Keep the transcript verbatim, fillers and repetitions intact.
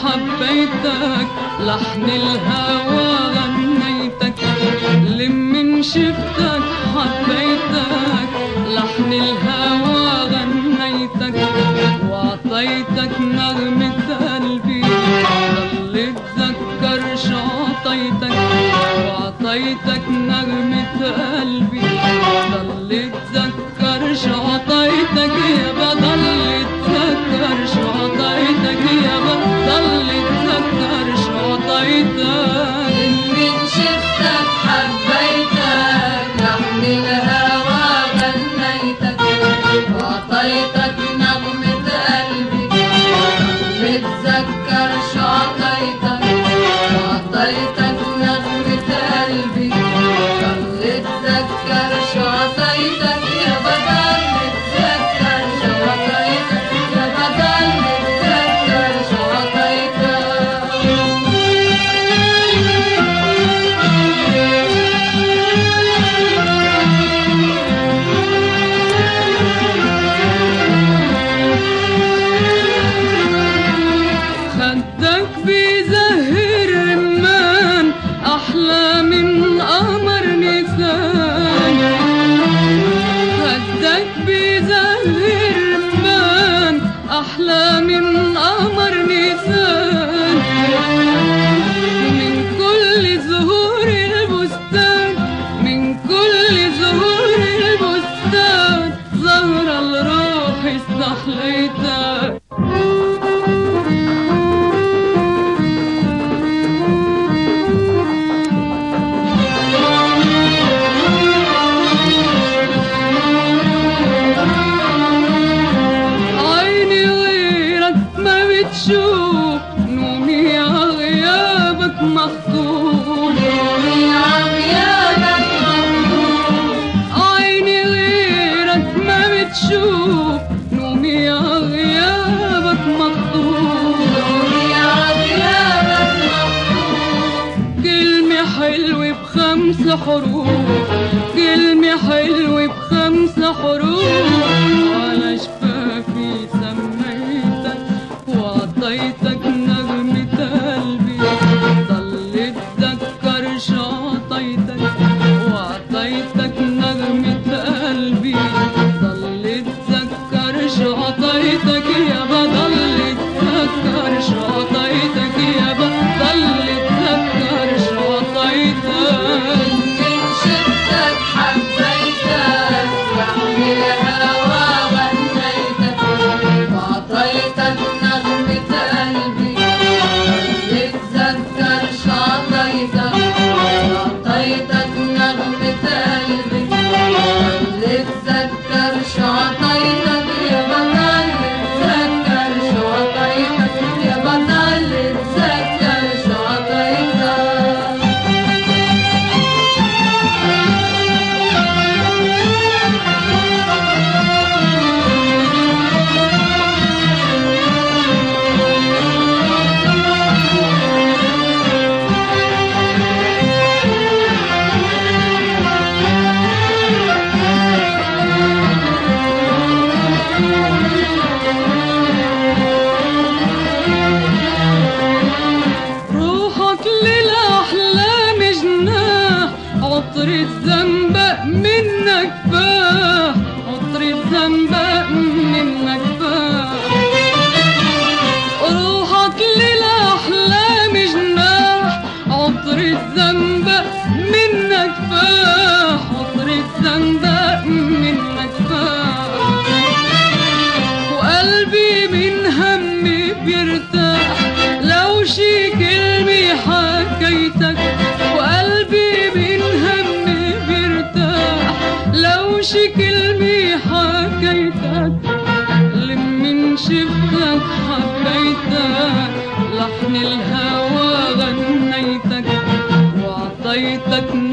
حبيتك، لحن الهوى غنيتك، لمن شفتك حبيتك، لحن الهوى غنيتك، وعطيتك نغمة قلبي، ضل اتذكر شو عطيتك، وعطيتك نغمة قلبي، ضل اتذكر شو عطيتك، يا بضل اتذكر شو عطيتك، يا بضل اتذكر شو عطيتك. من شفتك حبيتك، لحن الهوى غنيتك، وعطيتك نغمة قلبي، بتذكر شو عطيتك، وعطيتك نغمة قلبي، بتذكر شو عطيتك، يا بضل اتذكر شو عطيتك، يا بضل اتذكر شو عطيتك. خدك بيزهر رمان أحلى من قمر نيسان، خدك بيزهر رمان أحلى من قمر نيسان، من كل زهور البستان، من كل زهور البستان، زهرة الروح استحليتك. شوف نومي عغيابك مخطوف، نومي عغيابك مخطوف، عيني غيرك ما بتشوف، نومي عغيابك مخطوف، نومي عغيابك مخطوف. كلمة حلوة بخمس حروف، كلمة حلوة بخمس حروف، على شفافي سميتك، وعطيتك نغمة قلبي، ضل اتذكر شو عطيتك، وعطيتك نغمة قلبي، ضل اتذكر شو عطيتك، يا بضل اتذكر شو عطيتك، يا بضل اتذكر شو عطيتك. من شفتك حبيتك، لحن الهوى غنيتك، وعطيتك نغمة قلبي، بتذكر شو عطيتك، وعطيتك نغمة قلبي، بتذكر شو عطيتك، يا بضل اتذكر شو عطيتك، يا بضل اتذكر شو عطيتك. روحك للأحلام جناح، عطر الزنبق منك فاح، عطر الزنبق منك فاح، روحك للأحلام جناح، عطر الزنبق منك فاح، عطر الزنبق منك فاح، وقلبي من همي بيرتاح لو شي كلمة حكيتك، وقلبي من همي بيرتاح لو شي كلمة حكيتك، لمن شفتك حبيتك، لحن الهوى غنيتك، وعطيتك